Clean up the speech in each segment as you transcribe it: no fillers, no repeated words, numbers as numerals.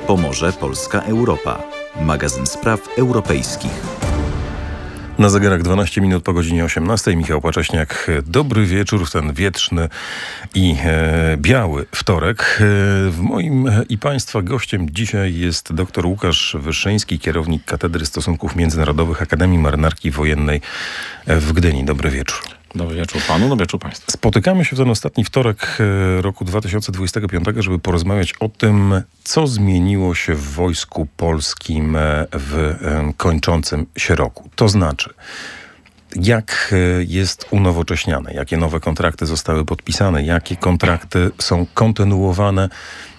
Pomoże Polska Europa. Magazyn spraw europejskich. Na zegarach 12 minut po godzinie 18. Michał Pacześniak. Dobry wieczór w ten wietrzny i biały wtorek. Moim i Państwa gościem dzisiaj jest dr Łukasz Wyszyński, kierownik Katedry Stosunków Międzynarodowych Akademii Marynarki Wojennej w Gdyni. Dobry wieczór. Dobry wieczór panu, dobry wieczór państwu. Spotykamy się w ten ostatni wtorek roku 2025, żeby porozmawiać o tym, co zmieniło się w Wojsku Polskim w kończącym się roku. To znaczy, jak jest unowocześniane, jakie nowe kontrakty zostały podpisane, jakie kontrakty są kontynuowane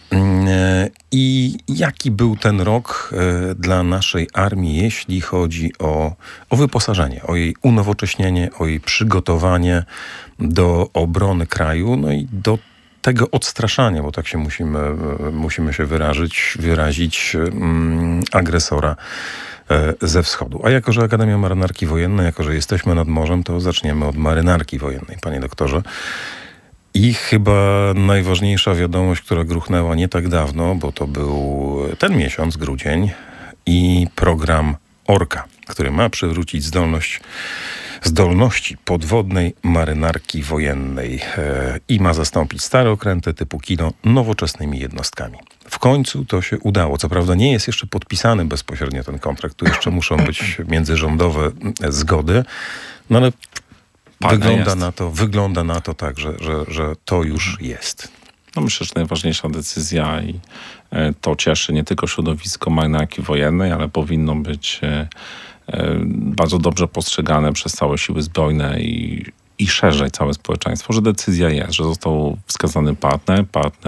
i jaki był ten rok dla naszej armii, jeśli chodzi o wyposażenie, o jej unowocześnienie, o jej przygotowanie do obrony kraju, no i do tego odstraszania, bo tak się musimy się wyrazić agresora ze wschodu. A jako że Akademia Marynarki Wojennej, jako że jesteśmy nad morzem, to zaczniemy od Marynarki Wojennej, panie doktorze. I chyba najważniejsza wiadomość, która gruchnęła nie tak dawno, bo to był ten miesiąc, grudzień, i program Orka, który ma przywrócić zdolności podwodnej marynarki wojennej i ma zastąpić stare okręty typu Kino nowoczesnymi jednostkami. W końcu to się udało. Co prawda nie jest jeszcze podpisany bezpośrednio ten kontrakt. Tu jeszcze muszą być międzyrządowe zgody, no ale wygląda na to tak, że to już jest. No myślę, że najważniejsza decyzja i to cieszy nie tylko środowisko marynarki wojennej, ale powinno być bardzo dobrze postrzegane przez całe siły zbrojne i szerzej całe społeczeństwo, że decyzja jest, że został wskazany partner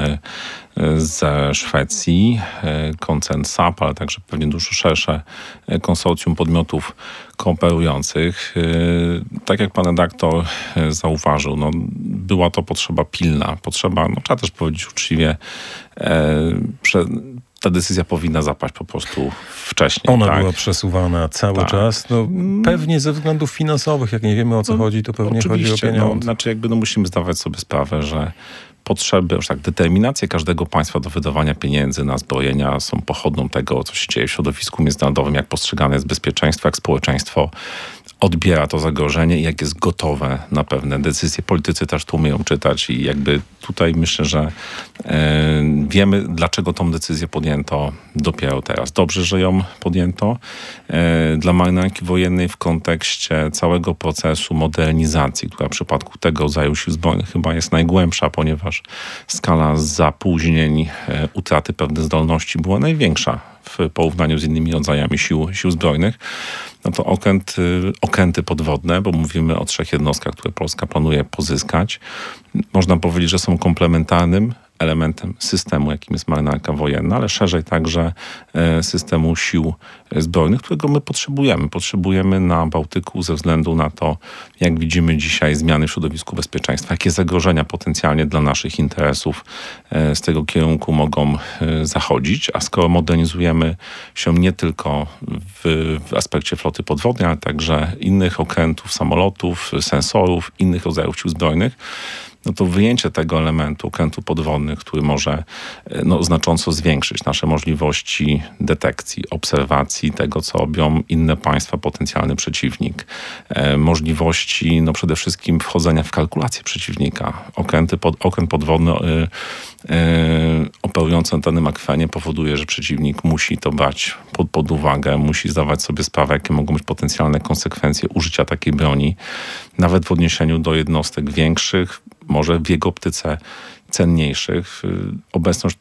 ze Szwecji, koncern SAP, ale także pewnie dużo szersze konsorcjum podmiotów kooperujących. Tak jak pan redaktor zauważył, no, była to potrzeba pilna, trzeba też powiedzieć uczciwie, ta decyzja powinna zapaść po prostu wcześniej. Ona była przesuwana cały czas. No, pewnie ze względów finansowych, jak nie wiemy o co chodzi, to pewnie chodzi o pieniądze. Musimy zdawać sobie sprawę, że potrzeby, determinacje każdego państwa do wydawania pieniędzy na zbrojenia są pochodną tego, co się dzieje w środowisku międzynarodowym, jak postrzegane jest bezpieczeństwo, jak społeczeństwo odbiera to zagrożenie i jak jest gotowe na pewne decyzje. Politycy też to umieją czytać i jakby tutaj myślę, że wiemy, dlaczego tą decyzję podjęto dopiero teraz. Dobrze, że ją podjęto. Dla marynarki wojennej w kontekście całego procesu modernizacji, która w przypadku tego rodzaju sił zbrojnych chyba jest najgłębsza, ponieważ skala zapóźnień, utraty pewnych zdolności była największa w porównaniu z innymi rodzajami sił zbrojnych. No to okręty podwodne, bo mówimy o 3 jednostkach, które Polska planuje pozyskać. Można powiedzieć, że są komplementarnym elementem systemu, jakim jest marynarka wojenna, ale szerzej także systemu sił zbrojnych, którego my potrzebujemy. Potrzebujemy na Bałtyku ze względu na to, jak widzimy dzisiaj zmiany w środowisku bezpieczeństwa, jakie zagrożenia potencjalnie dla naszych interesów z tego kierunku mogą zachodzić, a skoro modernizujemy się nie tylko w aspekcie floty podwodnej, ale także innych okrętów, samolotów, sensorów, innych rodzajów sił zbrojnych, no to wyjęcie tego elementu okrętu podwodnych, który może znacząco zwiększyć nasze możliwości detekcji, obserwacji tego, co robią inne państwa, potencjalny przeciwnik. Możliwości przede wszystkim wchodzenia w kalkulację przeciwnika. Okręt podwodny operujący na danym akwenie powoduje, że przeciwnik musi to brać pod uwagę, musi zdawać sobie sprawę, jakie mogą być potencjalne konsekwencje użycia takiej broni, nawet w odniesieniu do jednostek większych, może w jego optyce cenniejszych. Obecność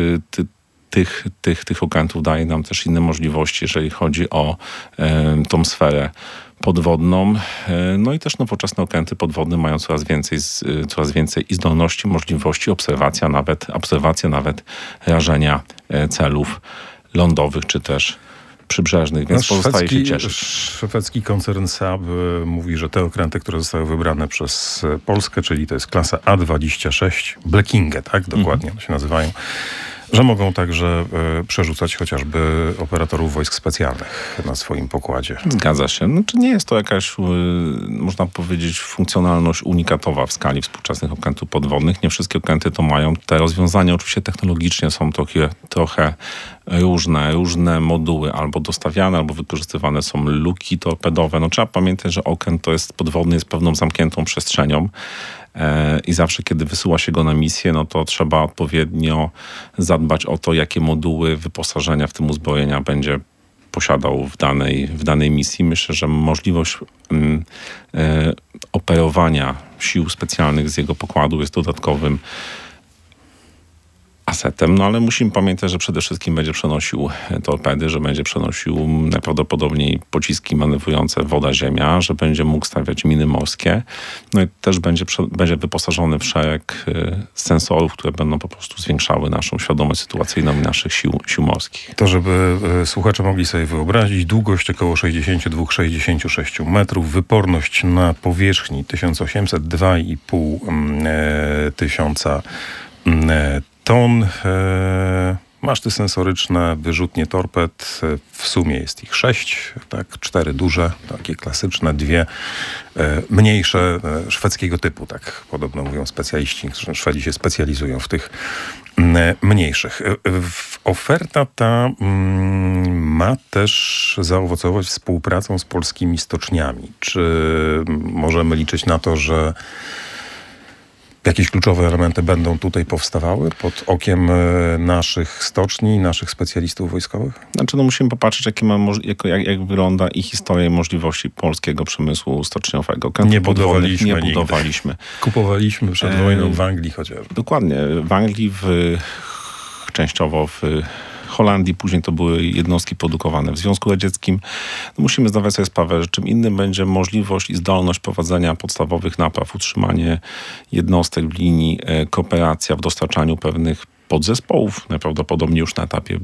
tych okrętów daje nam też inne możliwości, jeżeli chodzi o tą sferę podwodną. No i też nowoczesne okręty podwodne mają coraz więcej i zdolności, możliwości obserwacja nawet rażenia celów lądowych czy też przybrzeżnych, więc pozostaje się cieszyć. Szwedzki koncern SAP mówi, że te okręty, które zostały wybrane przez Polskę, czyli to jest klasa A26, Blekinge, tak? Dokładnie one się nazywają, że mogą także przerzucać chociażby operatorów wojsk specjalnych na swoim pokładzie. Zgadza się. Czy nie jest to jakaś, można powiedzieć, funkcjonalność unikatowa w skali współczesnych okrętów podwodnych? Nie wszystkie okręty to mają. Te rozwiązania oczywiście technologicznie są trochę różne moduły albo dostawiane, albo wykorzystywane są luki torpedowe. No, trzeba pamiętać, że okręt to jest podwodny, jest pewną zamkniętą przestrzenią i zawsze, kiedy wysyła się go na misję, no to trzeba odpowiednio zadbać o to, jakie moduły wyposażenia, w tym uzbrojenia będzie posiadał w danej misji. Myślę, że możliwość operowania sił specjalnych z jego pokładu jest dodatkowym asetem, no ale musimy pamiętać, że przede wszystkim będzie przenosił torpedy, że będzie przenosił najprawdopodobniej pociski manewrujące woda-ziemia, że będzie mógł stawiać miny morskie, no i też będzie wyposażony w szereg sensorów, które będą po prostu zwiększały naszą świadomość sytuacyjną i naszych sił morskich. To, żeby słuchacze mogli sobie wyobrazić, długość około 62-66 metrów, wyporność na powierzchni 1800-2,5 tysiąca ton, maszty sensoryczne, wyrzutnie torped, w sumie jest ich 6, tak, 4 duże, takie klasyczne, 2 mniejsze, szwedzkiego typu, tak podobno mówią specjaliści, Szwedzi się specjalizują w tych mniejszych. Oferta ta ma też zaowocować współpracą z polskimi stoczniami. Czy możemy liczyć na to, że jakieś kluczowe elementy będą tutaj powstawały pod okiem naszych stoczni, naszych specjalistów wojskowych? Znaczy, no musimy popatrzeć, jak wygląda i historia i możliwości polskiego przemysłu stoczniowego. Nie budowaliśmy. Kupowaliśmy przed wojną w Anglii chociażby. Dokładnie. W Anglii, częściowo w Holandii, później to były jednostki produkowane w Związku Radzieckim. No musimy zdawać sobie sprawę, że czym innym będzie możliwość i zdolność prowadzenia podstawowych napraw, utrzymanie jednostek w linii, kooperacja w dostarczaniu pewnych podzespołów, najprawdopodobniej już na etapie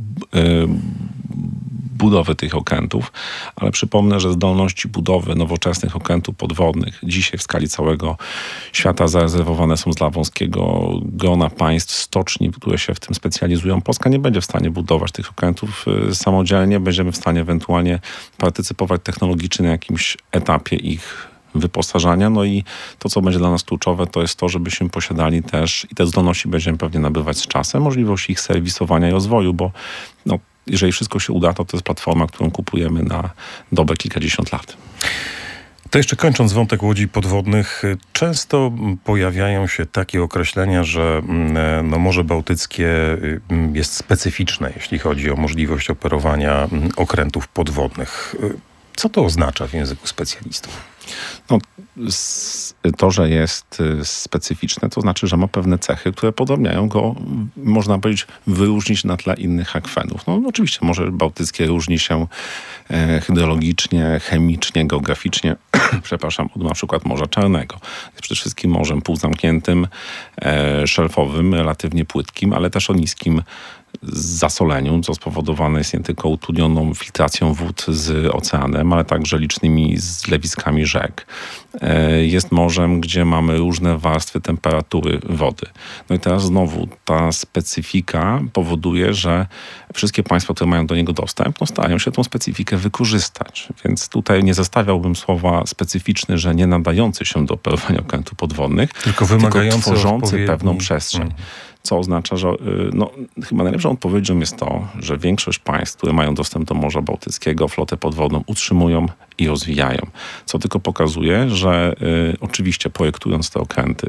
budowy tych okrętów, ale przypomnę, że zdolności budowy nowoczesnych okrętów podwodnych dzisiaj w skali całego świata zarezerwowane są dla wąskiego grona państw, stoczni, które się w tym specjalizują. Polska nie będzie w stanie budować tych okrętów samodzielnie, będziemy w stanie ewentualnie partycypować technologicznie na jakimś etapie ich wyposażania. No i to, co będzie dla nas kluczowe, to jest to, żebyśmy posiadali też, i te zdolności będziemy pewnie nabywać z czasem, możliwość ich serwisowania i rozwoju, bo no, jeżeli wszystko się uda, to jest platforma, którą kupujemy na dobre kilkadziesiąt lat. To jeszcze kończąc wątek łodzi podwodnych, często pojawiają się takie określenia, że Morze Bałtyckie jest specyficzne, jeśli chodzi o możliwość operowania okrętów podwodnych. Co to oznacza w języku specjalistów? No, to, że jest specyficzne, to znaczy, że ma pewne cechy, które podobniają go, można powiedzieć, wyróżnić na tle innych akwenów. No, oczywiście Morze Bałtyckie różni się hydrologicznie, chemicznie, geograficznie, od na przykład Morza Czarnego. Jest przede wszystkim morzem półzamkniętym, szelfowym, relatywnie płytkim, ale też o niskim zasoleniu, co spowodowane jest nie tylko utrudnioną filtracją wód z oceanem, ale także licznymi zlewiskami rzek. Jest morzem, gdzie mamy różne warstwy temperatury wody. No i teraz znowu ta specyfika powoduje, że wszystkie państwa, które mają do niego dostęp, starają się tą specyfikę wykorzystać. Więc tutaj nie zestawiałbym słowa specyficzny, że nie nadający się do operowania okrętów podwodnych, tylko wymagający tworzący pewną przestrzeń. Co oznacza, że chyba najlepszą odpowiedzią jest to, że większość państw, które mają dostęp do Morza Bałtyckiego, flotę podwodną utrzymują i rozwijają. Co tylko pokazuje, że oczywiście projektując te okręty,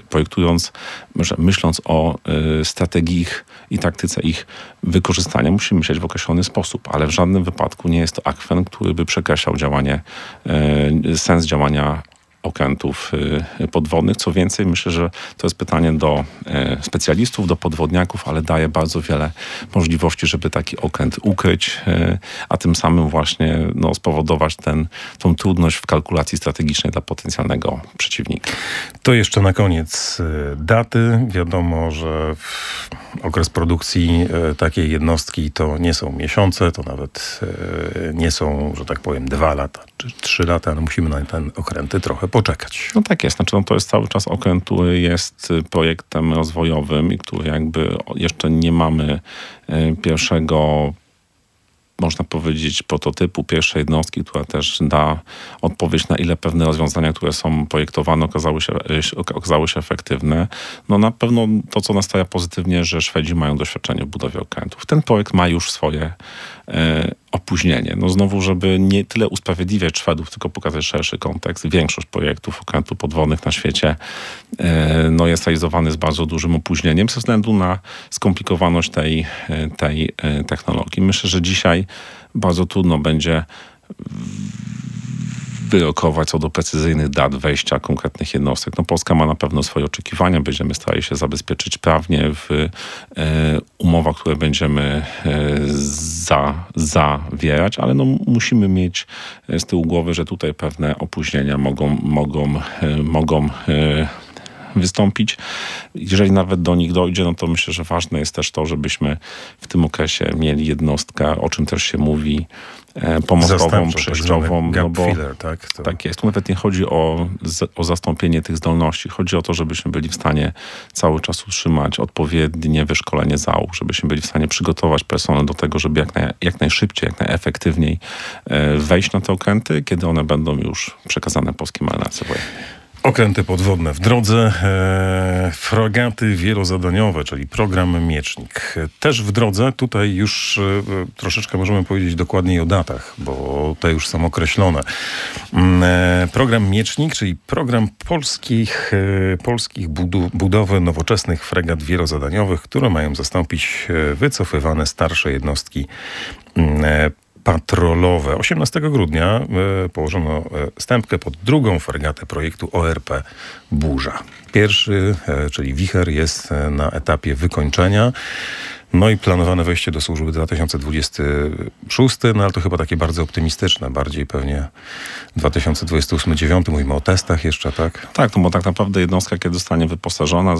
myśląc o strategii ich i taktyce ich wykorzystania, musimy myśleć w określony sposób, ale w żadnym wypadku nie jest to akwen, który by przekreślał sens działania okrętów podwodnych. Co więcej, myślę, że to jest pytanie do specjalistów, do podwodniaków, ale daje bardzo wiele możliwości, żeby taki okręt ukryć, a tym samym właśnie spowodować tą trudność w kalkulacji strategicznej dla potencjalnego przeciwnika. To jeszcze na koniec daty. Wiadomo, że okres produkcji takiej jednostki to nie są miesiące, to nawet nie są, że tak powiem, 2 lata czy 3 lata, ale musimy na te okręty trochę poczekać. No tak jest. Znaczy, to jest cały czas okręt, który jest projektem rozwojowym i który jakby jeszcze nie mamy pierwszego można powiedzieć, prototypu pierwszej jednostki, która też da odpowiedź, na ile pewne rozwiązania, które są projektowane, okazały się efektywne. No na pewno to, co nastawia pozytywnie, że Szwedzi mają doświadczenie w budowie okrętów. Ten projekt ma już swoje opóźnienie. No znowu, żeby nie tyle usprawiedliwiać Szwedów, tylko pokazać szerszy kontekst. Większość projektów okrętów podwodnych na świecie jest realizowany z bardzo dużym opóźnieniem ze względu na skomplikowaność tej technologii. Myślę, że dzisiaj bardzo trudno będzie wyrokować co do precyzyjnych dat wejścia konkretnych jednostek. No Polska ma na pewno swoje oczekiwania. Będziemy starali się zabezpieczyć prawnie w umowach, które będziemy zawierać, ale musimy mieć z tyłu głowy, że tutaj pewne opóźnienia mogą wystąpić. Jeżeli nawet do nich dojdzie, no to myślę, że ważne jest też to, żebyśmy w tym okresie mieli jednostkę, o czym też się mówi, pomocową, przejściową. Tak jest. Tu nawet nie chodzi o zastąpienie tych zdolności. Chodzi o to, żebyśmy byli w stanie cały czas utrzymać odpowiednie wyszkolenie załóg, żebyśmy byli w stanie przygotować personel do tego, żeby jak najszybciej, jak najefektywniej wejść na te okręty, kiedy one będą już przekazane polskiej marynarce wojennej. Okręty podwodne w drodze, fregaty wielozadaniowe, czyli program Miecznik. Też w drodze, tutaj już troszeczkę możemy powiedzieć dokładniej o datach, bo te już są określone. Program Miecznik, czyli program polskich budowy nowoczesnych fregat wielozadaniowych, które mają zastąpić wycofywane starsze jednostki patrolowe. 18 grudnia położono stępkę pod drugą fregatę projektu ORP Burza. Pierwszy, czyli Wicher, jest na etapie wykończenia. No i planowane wejście do służby 2026, no ale to chyba takie bardzo optymistyczne, bardziej pewnie 2028-2029, mówimy o testach jeszcze, tak? Tak, no bo tak naprawdę jednostka, kiedy zostanie wyposażona,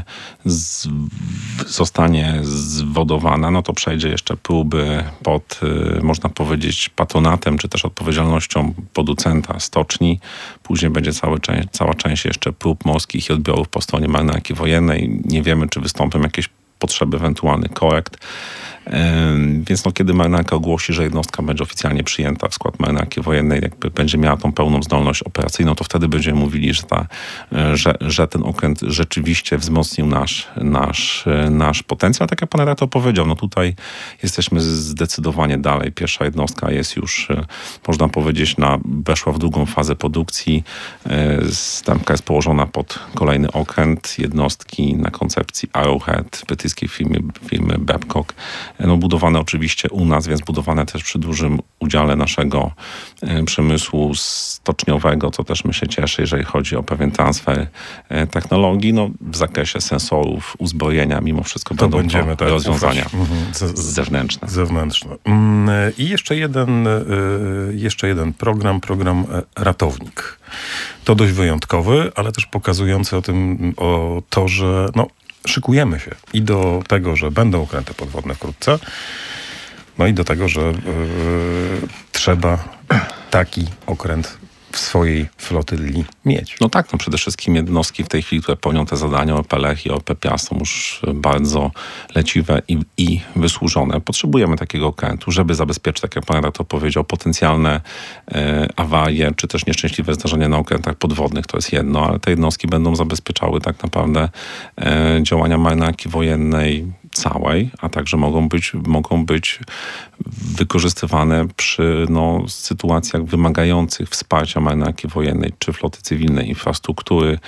zostanie zwodowana, no to przejdzie jeszcze próby pod, można powiedzieć, patronatem, czy też odpowiedzialnością producenta stoczni. Później będzie cała część jeszcze prób morskich i odbiorów po stronie marynarki wojennej. Nie wiemy, czy wystąpią jakieś potrzeby ewentualnych korekt. Więc kiedy marynarka ogłosi, że jednostka będzie oficjalnie przyjęta w skład marynarki wojennej, jakby będzie miała tą pełną zdolność operacyjną, to wtedy będziemy mówili, że ten okręt rzeczywiście wzmocnił nasz potencjał. Tak jak pan redaktor powiedział, no tutaj jesteśmy zdecydowanie dalej. Pierwsza jednostka jest już, można powiedzieć, weszła w drugą fazę produkcji. Stępka jest położona pod kolejny okręt. Jednostki na koncepcji Arrowhead, brytyjskiej firmy Babcock. No, budowane oczywiście u nas, więc budowane też przy dużym udziale naszego przemysłu stoczniowego, co też mnie się cieszy, jeżeli chodzi o pewien transfer technologii. No, w zakresie sensorów, uzbrojenia, mimo wszystko to będą rozwiązania zewnętrzne. I jeszcze jeden program Ratownik. To dość wyjątkowy, ale też pokazujący o to, że szykujemy się i do tego, że będą okręty podwodne wkrótce, no i do tego, że trzeba taki okręt w swojej flotyli mieć. No tak, przede wszystkim jednostki w tej chwili, które pełnią te zadania, ORP Lech i ORP Piast, są już bardzo leciwe i wysłużone. Potrzebujemy takiego okrętu, żeby zabezpieczyć, tak jak pan redaktor powiedział, potencjalne awarie, czy też nieszczęśliwe zdarzenia na okrętach podwodnych, to jest jedno, ale te jednostki będą zabezpieczały tak naprawdę działania marynarki wojennej całej, a także mogą być wykorzystywane przy sytuacjach wymagających wsparcia marynarki wojennej czy floty cywilnej, infrastruktury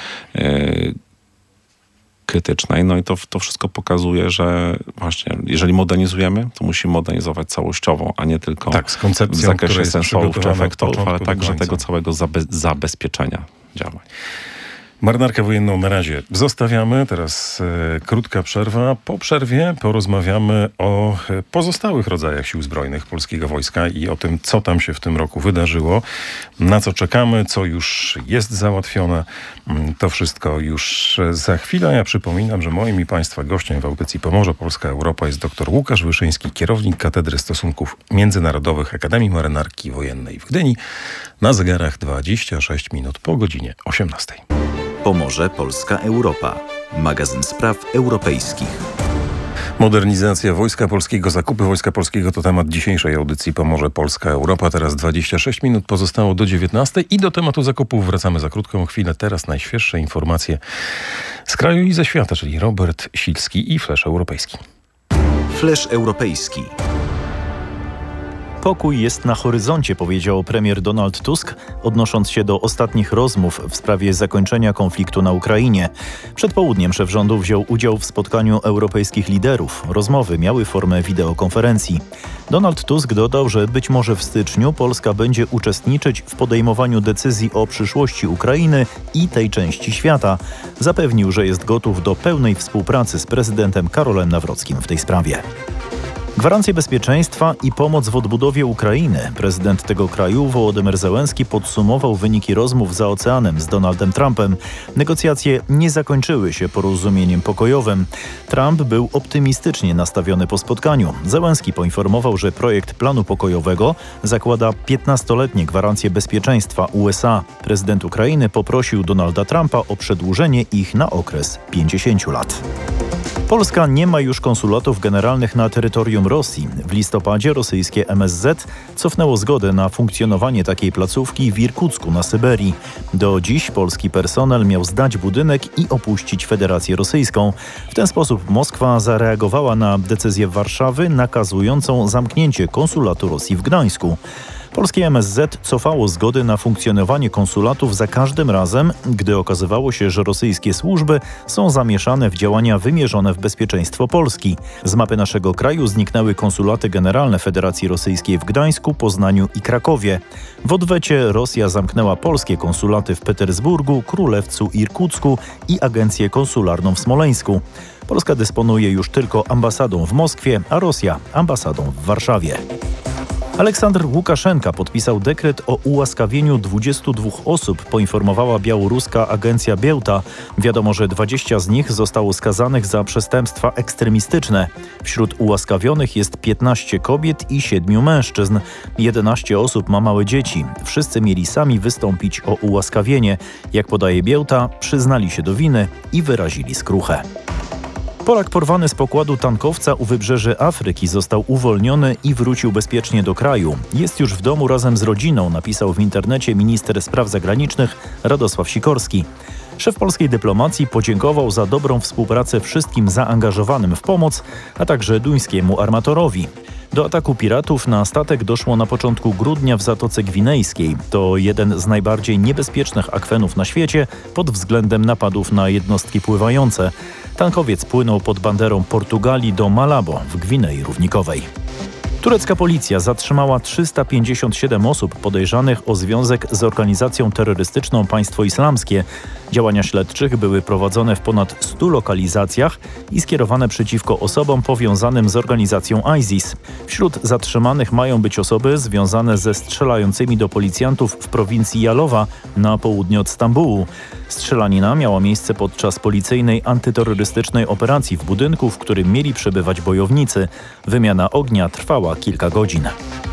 krytycznej. No i to wszystko pokazuje, że właśnie jeżeli modernizujemy, to musimy modernizować całościowo, a nie tylko w zakresie sensorów czy efektorów, ale także tego całego zabezpieczenia działań. Marynarkę wojenną na razie zostawiamy. Teraz krótka przerwa. Po przerwie porozmawiamy o pozostałych rodzajach sił zbrojnych polskiego wojska i o tym, co tam się w tym roku wydarzyło, na co czekamy, co już jest załatwione. To wszystko już za chwilę. Ja przypominam, że moim i państwa gościem w audycji Pomorze Polska Europa jest dr Łukasz Wyszyński, kierownik Katedry Stosunków Międzynarodowych Akademii Marynarki Wojennej w Gdyni. Na zegarach 26 minut po godzinie 18. Pomorze Polska Europa. Magazyn spraw europejskich. Modernizacja Wojska Polskiego, zakupy Wojska Polskiego to temat dzisiejszej audycji Pomoże Polska Europa. Teraz 26 minut pozostało do 19 i do tematu zakupów wracamy za krótką chwilę. Teraz najświeższe informacje z kraju i ze świata, czyli Robert Silski i Flash Europejski. Flash Europejski. Pokój jest na horyzoncie, powiedział premier Donald Tusk, odnosząc się do ostatnich rozmów w sprawie zakończenia konfliktu na Ukrainie. Przed południem szef rządu wziął udział w spotkaniu europejskich liderów. Rozmowy miały formę wideokonferencji. Donald Tusk dodał, że być może w styczniu Polska będzie uczestniczyć w podejmowaniu decyzji o przyszłości Ukrainy i tej części świata. Zapewnił, że jest gotów do pełnej współpracy z prezydentem Karolem Nawrockim w tej sprawie. Gwarancje bezpieczeństwa i pomoc w odbudowie Ukrainy. Prezydent tego kraju, Wołodymyr Zełenski, podsumował wyniki rozmów za oceanem z Donaldem Trumpem. Negocjacje nie zakończyły się porozumieniem pokojowym. Trump był optymistycznie nastawiony po spotkaniu. Zełenski poinformował, że projekt planu pokojowego zakłada 15-letnie gwarancje bezpieczeństwa USA. Prezydent Ukrainy poprosił Donalda Trumpa o przedłużenie ich na okres 50 lat. Polska nie ma już konsulatów generalnych na terytorium Rosji. W listopadzie rosyjskie MSZ cofnęło zgodę na funkcjonowanie takiej placówki w Irkucku na Syberii. Do dziś polski personel miał zdać budynek i opuścić Federację Rosyjską. W ten sposób Moskwa zareagowała na decyzję Warszawy nakazującą zamknięcie konsulatu Rosji w Gdańsku. Polskie MSZ cofało zgody na funkcjonowanie konsulatów za każdym razem, gdy okazywało się, że rosyjskie służby są zamieszane w działania wymierzone w bezpieczeństwo Polski. Z mapy naszego kraju zniknęły konsulaty generalne Federacji Rosyjskiej w Gdańsku, Poznaniu i Krakowie. W odwecie Rosja zamknęła polskie konsulaty w Petersburgu, Królewcu, Irkucku i agencję konsularną w Smoleńsku. Polska dysponuje już tylko ambasadą w Moskwie, a Rosja ambasadą w Warszawie. Aleksander Łukaszenka podpisał dekret o ułaskawieniu 22 osób, poinformowała białoruska agencja Białta. Wiadomo, że 20 z nich zostało skazanych za przestępstwa ekstremistyczne. Wśród ułaskawionych jest 15 kobiet i 7 mężczyzn. 11 osób ma małe dzieci. Wszyscy mieli sami wystąpić o ułaskawienie. Jak podaje Białta, przyznali się do winy i wyrazili skruchę. Polak porwany z pokładu tankowca u wybrzeży Afryki został uwolniony i wrócił bezpiecznie do kraju. Jest już w domu razem z rodziną, napisał w internecie minister spraw zagranicznych Radosław Sikorski. Szef polskiej dyplomacji podziękował za dobrą współpracę wszystkim zaangażowanym w pomoc, a także duńskiemu armatorowi. Do ataku piratów na statek doszło na początku grudnia w Zatoce Gwinejskiej. To jeden z najbardziej niebezpiecznych akwenów na świecie pod względem napadów na jednostki pływające. Tankowiec płynął pod banderą Portugalii do Malabo w Gwinei Równikowej. Turecka policja zatrzymała 357 osób podejrzanych o związek z organizacją terrorystyczną Państwo Islamskie. Działania śledczych były prowadzone w ponad 100 lokalizacjach i skierowane przeciwko osobom powiązanym z organizacją ISIS. Wśród zatrzymanych mają być osoby związane ze strzelającymi do policjantów w prowincji Jalowa na południe od Stambułu. Strzelanina miała miejsce podczas policyjnej antyterrorystycznej operacji w budynku, w którym mieli przebywać bojownicy. Wymiana ognia trwała kilka godzin.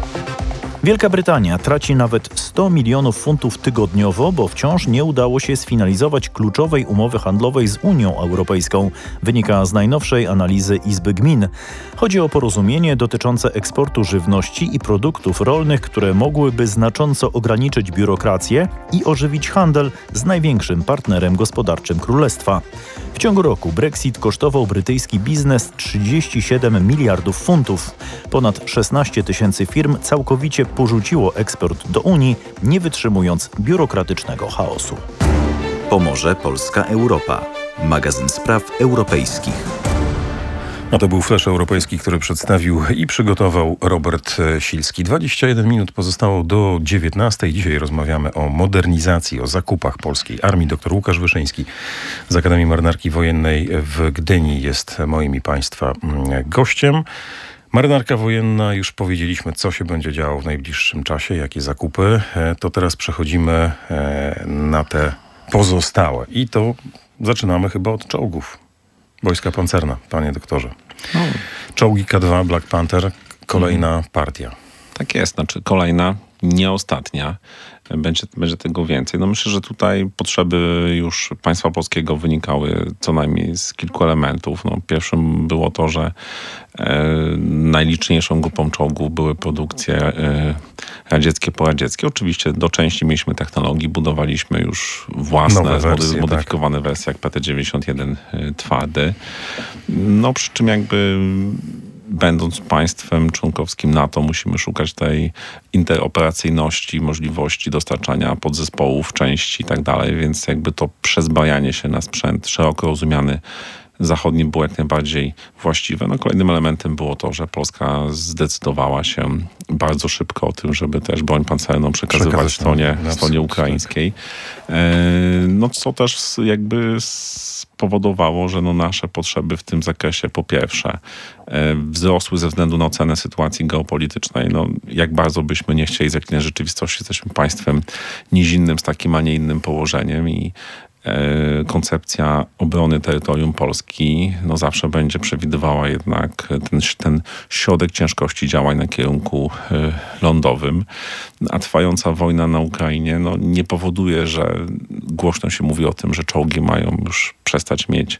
Wielka Brytania traci nawet 100 milionów funtów tygodniowo, bo wciąż nie udało się sfinalizować kluczowej umowy handlowej z Unią Europejską. Wynika z najnowszej analizy Izby Gmin. Chodzi o porozumienie dotyczące eksportu żywności i produktów rolnych, które mogłyby znacząco ograniczyć biurokrację i ożywić handel z największym partnerem gospodarczym Królestwa. W ciągu roku Brexit kosztował brytyjski biznes 37 miliardów funtów. Ponad 16 tysięcy firm całkowicie porzuciło eksport do Unii, nie wytrzymując biurokratycznego chaosu. Pomoże Polska Europa. Magazyn spraw europejskich. A to był Flash Europejski, który przedstawił i przygotował Robert Silski. 21 minut pozostało do 19. Dzisiaj rozmawiamy o modernizacji, o zakupach polskiej armii. Dr Łukasz Wyszyński z Akademii Marynarki Wojennej w Gdyni jest moim i Państwa gościem. Marynarka wojenna, już powiedzieliśmy, co się będzie działo w najbliższym czasie, jakie zakupy. To teraz przechodzimy na te pozostałe. I to zaczynamy chyba od czołgów. Wojska pancerna, panie doktorze. Czołgi K2, Black Panther, kolejna partia. Tak jest, znaczy kolejna. nie ostatnia. Będzie tego więcej. No myślę, że tutaj potrzeby już państwa polskiego wynikały co najmniej z kilku elementów. No, pierwszym było to, że najliczniejszą grupą czołgów były produkcje radzieckie, poradzieckie. Oczywiście do części mieliśmy technologii, budowaliśmy już własne, zmodyfikowane wersje jak PT-91 twardy. No przy czym jakby będąc państwem członkowskim NATO, musimy szukać tej interoperacyjności, możliwości dostarczania podzespołów, części i tak dalej, więc jakby to przezbrajanie się na sprzęt szeroko rozumiany zachodni było jak najbardziej właściwe. No, kolejnym elementem było to, że Polska zdecydowała się bardzo szybko o tym, żeby też broń pancerną przekazywać stronie ukraińskiej. No co też jakby spowodowało, że no nasze potrzeby w tym zakresie po pierwsze wzrosły ze względu na ocenę sytuacji geopolitycznej. No, jak bardzo byśmy nie chcieli zaklinać rzeczywistości, jesteśmy państwem nizinnym z takim, a nie innym położeniem i koncepcja obrony terytorium Polski no zawsze będzie przewidywała jednak ten środek ciężkości działań na kierunku lądowym. A trwająca wojna na Ukrainie no nie powoduje, że głośno się mówi o tym, że czołgi mają już przestać mieć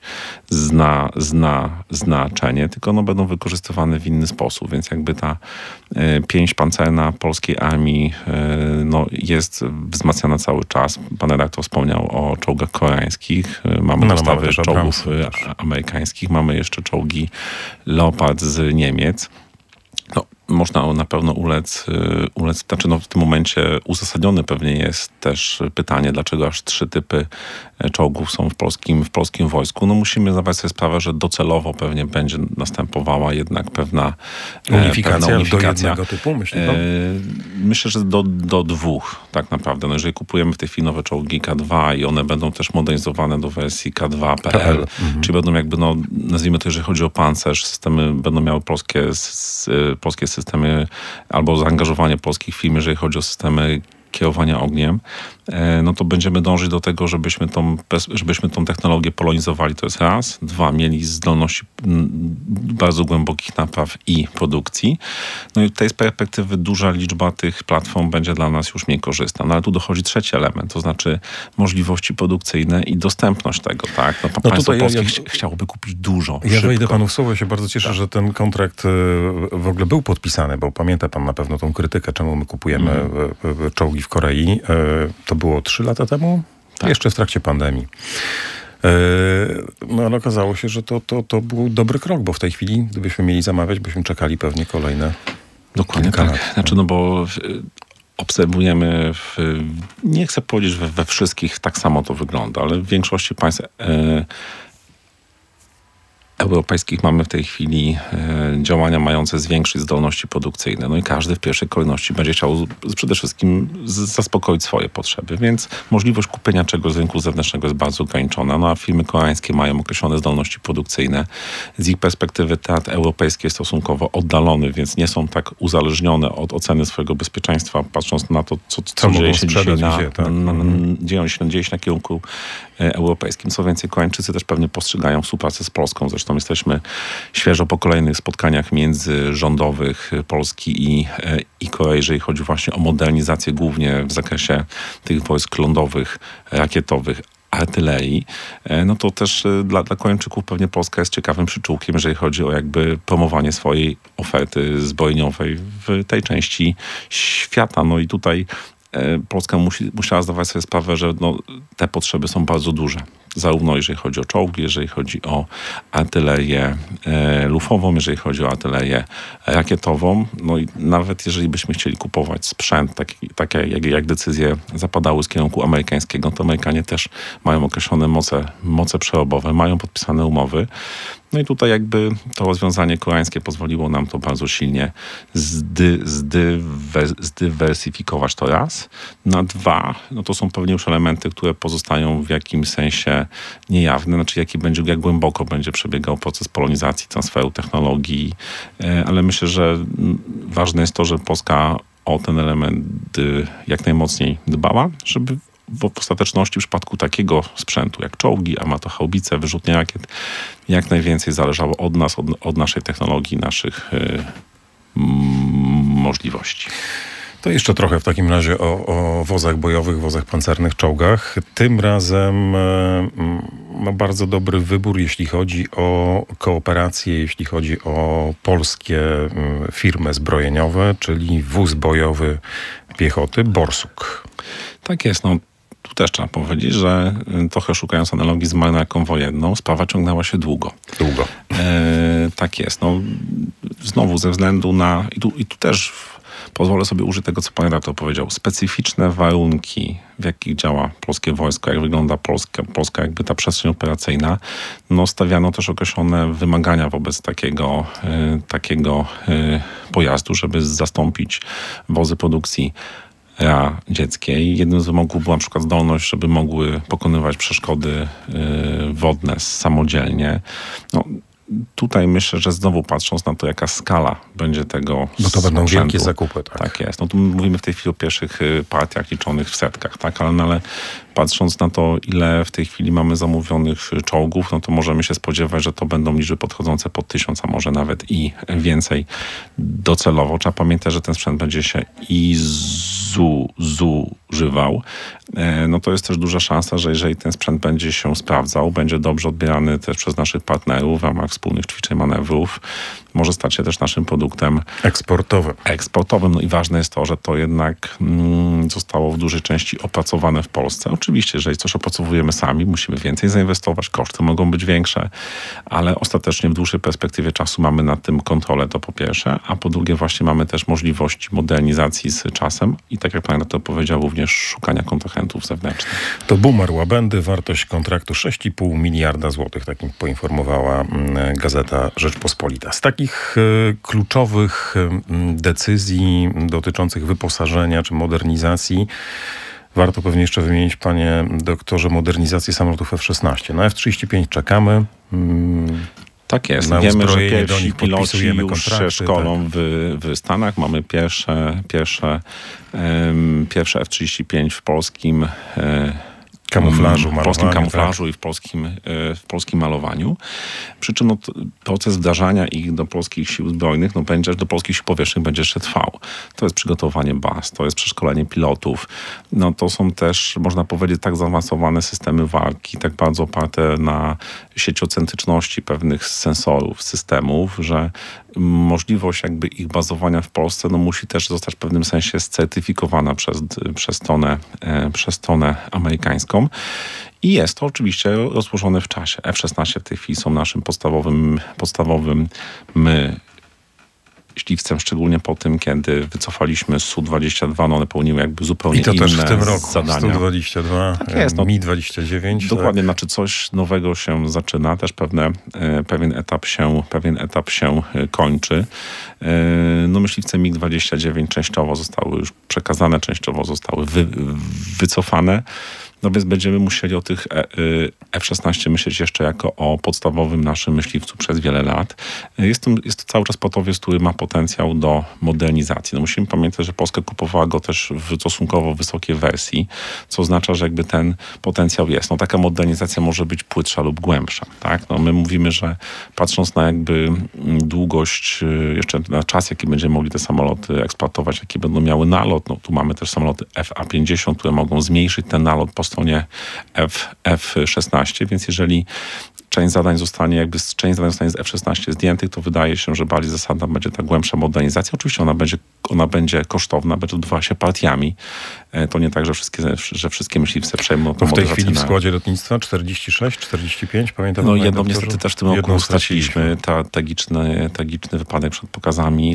znaczenie, tylko no będą wykorzystywane w inny sposób. Więc jakby ta pięść pancerna polskiej armii no jest wzmacniana cały czas. Pan redaktor wspomniał o czołgach koreańskich. Mamy dostawy czołgów amerykańskich. Mamy jeszcze czołgi Leopard z Niemiec. No, można na pewno ulec, znaczy no w tym momencie uzasadnione pewnie jest też pytanie, dlaczego aż 3 typy czołgów są w polskim wojsku. No musimy zdawać sobie sprawę, że docelowo pewnie będzie następowała jednak pewna unifikacja. Do jednego typu, myślę? Myślę, że do 2 tak naprawdę. No jeżeli kupujemy w tej chwili nowe czołgi K2 i one będą też modernizowane do wersji K2.pl, czyli będą jakby, no nazwijmy to, jeżeli chodzi o pancerz, systemy będą miały polskie systemy albo zaangażowanie polskich firm, jeżeli chodzi o systemy kierowania ogniem, no to będziemy dążyć do tego, żebyśmy tą technologię polonizowali, to jest raz. 2, mieli zdolności bardzo głębokich napraw i produkcji. No i tutaj z perspektywy duża liczba tych platform będzie dla nas już mniej korzystna. No ale tu dochodzi trzeci element, to znaczy możliwości produkcyjne i dostępność tego, tak? No, państwo polskie chciałoby kupić dużo, Ja wejdę panu w słowo, ja się bardzo cieszę, że ten kontrakt w ogóle był podpisany, bo pamięta pan na pewno tą krytykę, czemu my kupujemy czołgi w Korei. To było 3 lata temu? Tak. Jeszcze w trakcie pandemii. No ale okazało się, że to był dobry krok, bo w tej chwili, gdybyśmy mieli zamawiać, byśmy czekali pewnie kolejne Dokładnie tak. Lat. Znaczy, no bo obserwujemy, nie chcę powiedzieć, że we wszystkich tak samo to wygląda, ale w większości państw europejskich mamy w tej chwili działania mające zwiększyć zdolności produkcyjne. No i każdy w pierwszej kolejności będzie chciał przede wszystkim zaspokoić swoje potrzeby, więc możliwość kupienia czegoś z rynku zewnętrznego jest bardzo ograniczona. No a firmy koreańskie mają określone zdolności produkcyjne. Z ich perspektywy teatr europejski jest stosunkowo oddalony, więc nie są tak uzależnione od oceny swojego bezpieczeństwa, patrząc na to, co dzieje się dzisiaj dzieje się na kierunku europejskim. Co więcej, Koreańczycy też pewnie postrzegają współpracę z Polską. Zresztą jesteśmy świeżo po kolejnych spotkaniach międzyrządowych Polski i Korei, jeżeli chodzi właśnie o modernizację głównie w zakresie tych wojsk lądowych, rakietowych, artylerii, no to też dla Koreańczyków pewnie Polska jest ciekawym przyczółkiem, jeżeli chodzi o jakby promowanie swojej oferty zbrojeniowej w tej części świata. No i tutaj Polska musiała zdawać sobie sprawę, że no, te potrzeby są bardzo duże. Zarówno jeżeli chodzi o czołgi, jeżeli chodzi o artylerię lufową, jeżeli chodzi o artylerię rakietową. No i nawet jeżeli byśmy chcieli kupować sprzęt, takie jak decyzje zapadały z kierunku amerykańskiego, to Amerykanie też mają określone moce przerobowe, mają podpisane umowy. No i tutaj jakby to rozwiązanie koreańskie pozwoliło nam to bardzo silnie zdywersyfikować to raz. Na 2, no to są pewnie już elementy, które pozostają w jakimś sensie niejawne, znaczy jak głęboko będzie przebiegał proces polonizacji, transferu technologii, ale myślę, że ważne jest to, że Polska o ten element jak najmocniej dbała, żeby w ostateczności w przypadku takiego sprzętu jak czołgi, armatochaubice, wyrzutnie rakiet, jak najwięcej zależało od nas, od naszej technologii, naszych możliwości. To jeszcze trochę w takim razie o wozach bojowych, wozach pancernych, czołgach. Tym razem ma bardzo dobry wybór, jeśli chodzi o kooperację, jeśli chodzi o polskie firmy zbrojeniowe, czyli wóz bojowy piechoty Borsuk. Tak jest, tu też trzeba powiedzieć, że trochę szukając analogii z marynarką wojenną, sprawa ciągnęła się długo. Tak jest. Znowu ze względu na... I tu też pozwolę sobie użyć tego, co pan redaktor powiedział. Specyficzne warunki, w jakich działa polskie wojsko, jak wygląda Polska jakby ta przestrzeń operacyjna, stawiano też określone wymagania wobec takiego pojazdu, żeby zastąpić wozy produkcji radzieckiej. Jednym z wymogów była na przykład zdolność, żeby mogły pokonywać przeszkody wodne samodzielnie. Tutaj myślę, że znowu patrząc na to, jaka skala będzie tego Bo to będą sprzętu, wielkie zakupy. Tak jest. Tu mówimy w tej chwili o pierwszych partiach liczonych w setkach, tak? Ale patrząc na to, ile w tej chwili mamy zamówionych czołgów, to możemy się spodziewać, że to będą liczby podchodzące pod 1000, a może nawet i więcej docelowo. Trzeba pamiętać, że ten sprzęt będzie się zużywał. To jest też duża szansa, że jeżeli ten sprzęt będzie się sprawdzał, będzie dobrze odbierany też przez naszych partnerów w ramach wspólnych ćwiczeń, manewrów, może stać się też naszym produktem eksportowym. I ważne jest to, że to jednak zostało w dużej części opracowane w Polsce. Oczywiście, jeżeli coś opracowujemy sami, musimy więcej zainwestować, koszty mogą być większe, ale ostatecznie w dłuższej perspektywie czasu mamy nad tym kontrolę, to po pierwsze, a po drugie właśnie mamy też możliwości modernizacji z czasem i tak jak pan redaktor powiedział, również szukania kontrahentów zewnętrznych. To Bumar Łabędy, wartość kontraktu 6,5 miliarda złotych, takim poinformowała Gazeta Rzeczpospolita. Z takich kluczowych decyzji dotyczących wyposażenia czy modernizacji warto pewnie jeszcze wymienić, panie doktorze, modernizację samolotów F-16. Na F-35 czekamy. Tak jest. Wiemy, że pierwsi piloci już się szkolą w Stanach. Mamy pierwsze F-35 w polskim kamuflażu i w polskim malowaniu. Przy czym proces wdrażania ich do polskich sił zbrojnych, do polskich sił powietrznych będzie jeszcze trwał. To jest przygotowanie baz, to jest przeszkolenie pilotów. To są też, można powiedzieć, tak zaawansowane systemy walki, tak bardzo oparte na sieciocentryczności pewnych sensorów, systemów, że możliwość jakby ich bazowania w Polsce musi też zostać w pewnym sensie certyfikowana przez stronę amerykańską. I jest to oczywiście rozłożone w czasie. F-16 w tej chwili są naszym podstawowym myśliwcem, szczególnie po tym, kiedy wycofaliśmy Su-22, one pełniły jakby zupełnie inne zadania. I to też w tym roku, Su-22, tak jest, Mi-29. Dokładnie, coś nowego się zaczyna, też pewien etap się kończy. Myśliwce MiG-29 częściowo zostały już przekazane, częściowo zostały wycofane. Więc będziemy musieli o tych F-16 myśleć jeszcze jako o podstawowym naszym myśliwcu przez wiele lat. Jest to cały czas portowiec, który ma potencjał do modernizacji. Musimy pamiętać, że Polska kupowała go też w stosunkowo wysokiej wersji, co oznacza, że jakby ten potencjał jest. Taka modernizacja może być płytsza lub głębsza. Tak? My mówimy, że patrząc na jakby długość, jeszcze na czas, jaki będziemy mogli te samoloty eksploatować, jaki będą miały nalot, tu mamy też samoloty FA-50, które mogą zmniejszyć ten nalot po stronie F-16, więc jeżeli część zadań zostanie z F-16 zdjętych, to wydaje się, że bardziej zasadna będzie ta głębsza modernizacja. Oczywiście ona będzie kosztowna, będzie odbywała się partiami. To nie tak, że wszystkie myśliwce przejmą tą modernizację. W tej chwili w składzie lotnictwa 46, 45, pamiętam? Jedną niestety też w tym roku straciliśmy. Tragiczny wypadek przed pokazami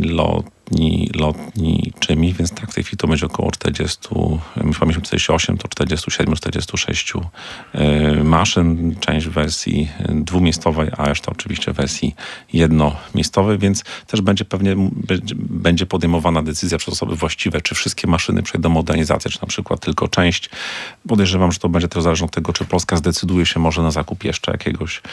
lotniczymi, więc tak, w tej chwili to będzie około 40, myśmy mieliśmy 48, to 47, 46 maszyn, część w wersji dwumiejscowej, a reszta oczywiście w wersji jednomiejscowej, więc też będzie podejmowana decyzja przez osoby właściwe, czy wszystkie maszyny przejdą modernizację, czy na przykład tylko część. Podejrzewam, że to będzie też zależne od tego, czy Polska zdecyduje się może na zakup jeszcze jakiegoś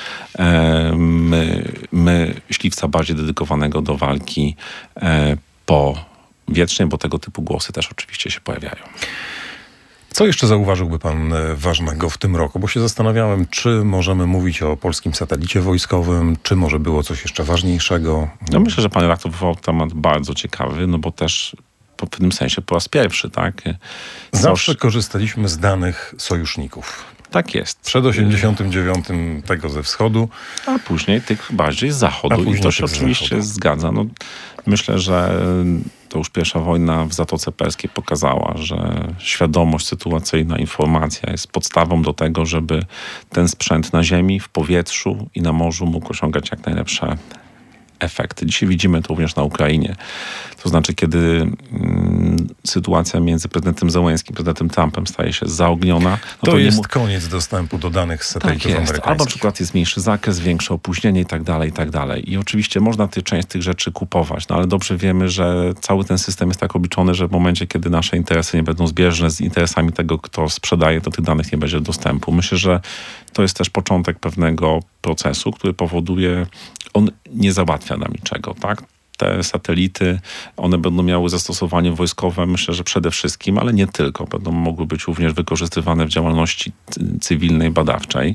myśliwca bardziej dedykowanego do walki powietrznej, bo tego typu głosy też oczywiście się pojawiają. Co jeszcze zauważyłby pan ważnego w tym roku? Bo się zastanawiałem, czy możemy mówić o polskim satelicie wojskowym, czy może było coś jeszcze ważniejszego? Myślę, że pan redaktor wywołał temat bardzo ciekawy, bo też w pewnym sensie po raz pierwszy, tak? Zawsze korzystaliśmy z danych sojuszników. Tak jest. Przed 89 tego ze wschodu. A później tych bardziej z zachodu. I to się oczywiście zgadza. No, myślę, że to już pierwsza wojna w Zatoce Perskiej pokazała, że świadomość sytuacyjna, informacja jest podstawą do tego, żeby ten sprzęt na ziemi, w powietrzu i na morzu mógł osiągać jak najlepsze efekty. Dzisiaj widzimy to również na Ukrainie. To znaczy, kiedy sytuacja między prezydentem Zełenskim i prezydentem Trumpem staje się zaogniona. No to jest koniec dostępu do danych z satelitów amerykańskich. Albo na przykład jest mniejszy zakres, większe opóźnienie i tak dalej, i tak dalej. I oczywiście można część tych rzeczy kupować, no ale dobrze wiemy, że cały ten system jest tak obliczony, że w momencie, kiedy nasze interesy nie będą zbieżne z interesami tego, kto sprzedaje, to tych danych nie będzie dostępu. Myślę, że to jest też początek pewnego procesu, który powoduje, on nie załatwia nam niczego, tak? Te satelity, one będą miały zastosowanie wojskowe, myślę, że przede wszystkim, ale nie tylko. Będą mogły być również wykorzystywane w działalności cywilnej, badawczej.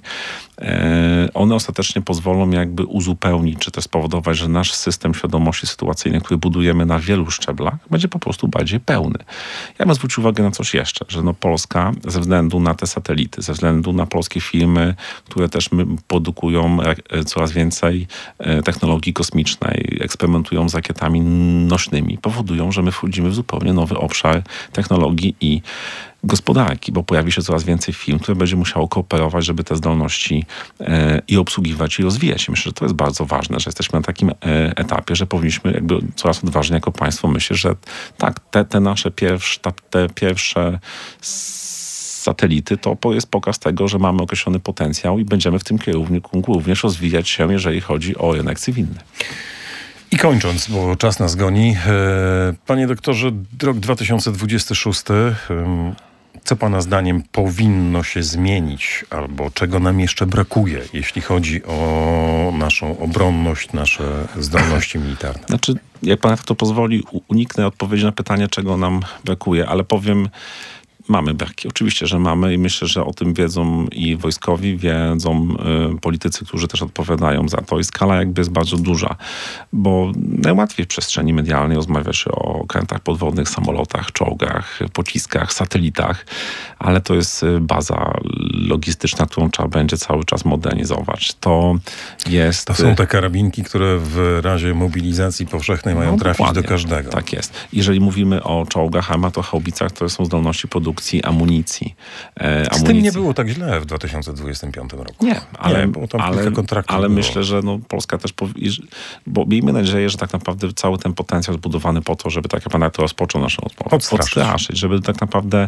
One ostatecznie pozwolą jakby uzupełnić, czy też spowodować, że nasz system świadomości sytuacyjnej, który budujemy na wielu szczeblach, będzie po prostu bardziej pełny. Ja bym zwrócił uwagę na coś jeszcze, że Polska ze względu na te satelity, ze względu na polskie firmy, które też produkują coraz więcej technologii kosmicznej, eksperymentują z rakietami nośnymi, powodują, że my wchodzimy w zupełnie nowy obszar technologii i gospodarki, bo pojawi się coraz więcej firm, które będzie musiało kooperować, żeby te zdolności i obsługiwać i rozwijać. I myślę, że to jest bardzo ważne, że jesteśmy na takim etapie, że powinniśmy jakby coraz odważniej jako państwo myśleć, że tak, te nasze pierwsze satelity to jest pokaz tego, że mamy określony potencjał i będziemy w tym kierunku również rozwijać się, jeżeli chodzi o rynek cywilny. I kończąc, bo czas nas goni. Panie doktorze, rok 2026, co pana zdaniem powinno się zmienić albo czego nam jeszcze brakuje, jeśli chodzi o naszą obronność, nasze zdolności militarne? Znaczy, jak pan to pozwoli, uniknę odpowiedzi na pytanie, czego nam brakuje, ale powiem, mamy braki. Oczywiście, że mamy i myślę, że o tym wiedzą i wojskowi, wiedzą politycy, którzy też odpowiadają za to. I skala jakby jest bardzo duża, bo najłatwiej w przestrzeni medialnej rozmawia się o okrętach podwodnych, samolotach, czołgach, pociskach, satelitach, ale to jest baza logistyczna, którą trzeba będzie cały czas modernizować. To są te karabinki, które w razie mobilizacji powszechnej mają trafić do każdego. Tak jest. Jeżeli mówimy o czołgach, armatohaubicach, to są zdolności produkcji amunicji. Z tym nie było tak źle w 2025 roku. Nie, bo tam kilka kontraktów ale było. myślę, że Polska też bo miejmy nadzieję, że tak naprawdę cały ten potencjał zbudowany po to, żeby tak jak pan to rozpoczął naszą rozmowę. Odstraszyć, żeby tak naprawdę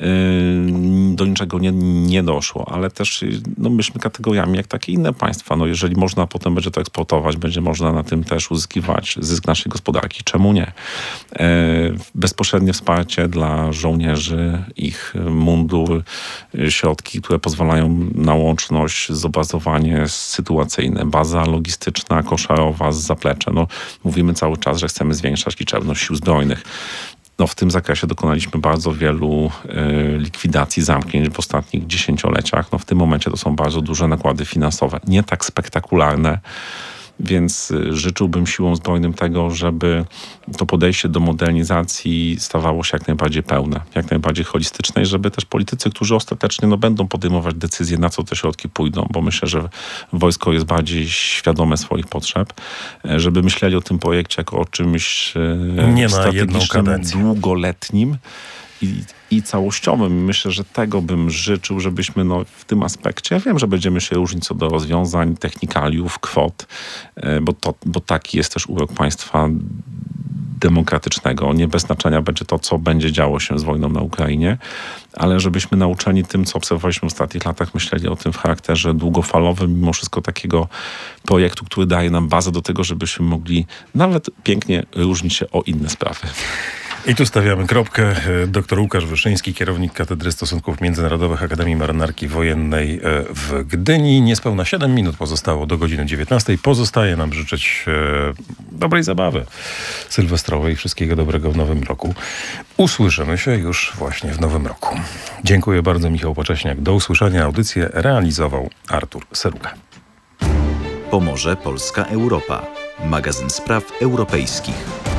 do niczego nie doszło, ale też myślmy kategoriami jak takie inne państwa. Jeżeli można potem będzie to eksportować, będzie można na tym też uzyskiwać zysk naszej gospodarki. Czemu nie? Bezpośrednie wsparcie dla żołnierzy, ich mundur, środki, które pozwalają na łączność, zobrazowanie sytuacyjne, baza logistyczna, koszarowa, zaplecze. Mówimy cały czas, że chcemy zwiększać liczebność sił zbrojnych. W tym zakresie dokonaliśmy bardzo wielu likwidacji, zamknięć w ostatnich dziesięcioleciach. W tym momencie to są bardzo duże nakłady finansowe. Nie tak spektakularne, więc życzyłbym siłom zbrojnym tego, żeby to podejście do modernizacji stawało się jak najbardziej pełne, jak najbardziej holistyczne i żeby też politycy, którzy ostatecznie będą podejmować decyzje, na co te środki pójdą, bo myślę, że wojsko jest bardziej świadome swoich potrzeb, żeby myśleli o tym projekcie jako o czymś strategicznym, długoletnim i całościowym. Myślę, że tego bym życzył, żebyśmy w tym aspekcie, ja wiem, że będziemy się różnić co do rozwiązań, technikaliów, kwot, bo taki jest też urok państwa demokratycznego. Nie bez znaczenia będzie to, co będzie działo się z wojną na Ukrainie, ale żebyśmy nauczeni tym, co obserwowaliśmy w ostatnich latach, myśleli o tym w charakterze długofalowym, mimo wszystko takiego projektu, który daje nam bazę do tego, żebyśmy mogli nawet pięknie różnić się o inne sprawy. I tu stawiamy kropkę. Dr Łukasz Wyszyński, kierownik Katedry Stosunków Międzynarodowych Akademii Marynarki Wojennej w Gdyni. Niespełna 7 minut pozostało do godziny 19. Pozostaje nam życzyć dobrej zabawy sylwestrowej. Wszystkiego dobrego w nowym roku. Usłyszymy się już właśnie w nowym roku. Dziękuję bardzo, Michał Pacześniak. Do usłyszenia. Audycję realizował Artur Seruga. Pomorze Polska Europa. Magazyn spraw europejskich.